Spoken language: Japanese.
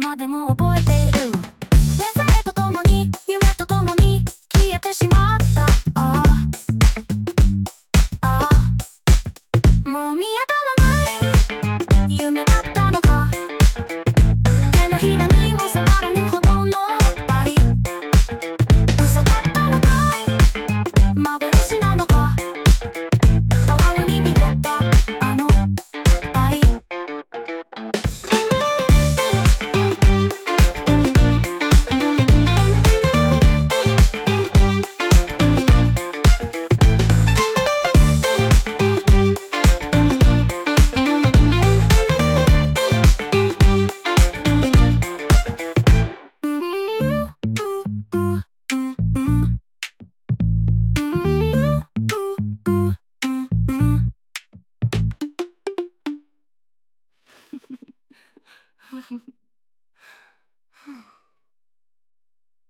今でも覚えている。目覚めとともに夢とともに消えてしまった。ああああ、もう見当たらない夢だったのか。手のひらにも触らぬほどの愛、嘘だったのか幻なのか。遠いに見てたあの愛。